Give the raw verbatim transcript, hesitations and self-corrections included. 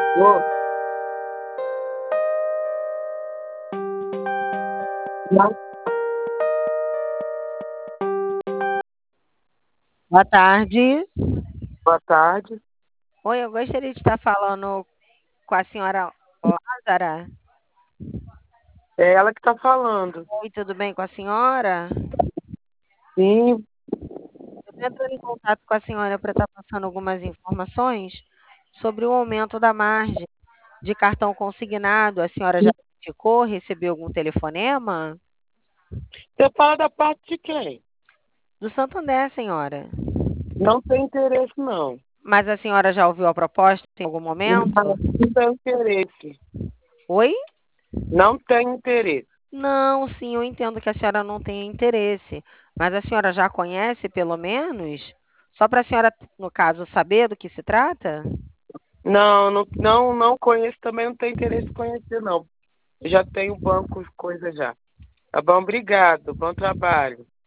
Ô, não, Boa tarde. boa tarde. Oi, eu gostaria de estar falando com a senhora Lázara. É ela que está falando. Oi, tudo bem com a senhora? Sim, Eu estou entrando em contato com a senhora para estar passando algumas informações sobre o aumento da margem de cartão consignado. A senhora já ficou, recebeu algum telefonema? você fala da parte de quem? Do Santander, senhora. Não tem interesse, não. Mas a senhora já ouviu a proposta em algum Não, momento? não tem interesse. Oi? Não tem interesse. Não, sim, eu entendo que a senhora não tenha interesse, mas a senhora já conhece, pelo menos? Só para a senhora, no caso, saber do que se trata? Não, não, não, não conheço, também não tem interesse em conhecer, não. Eu já tenho banco, coisa já. Tá bom, obrigado. Bom trabalho.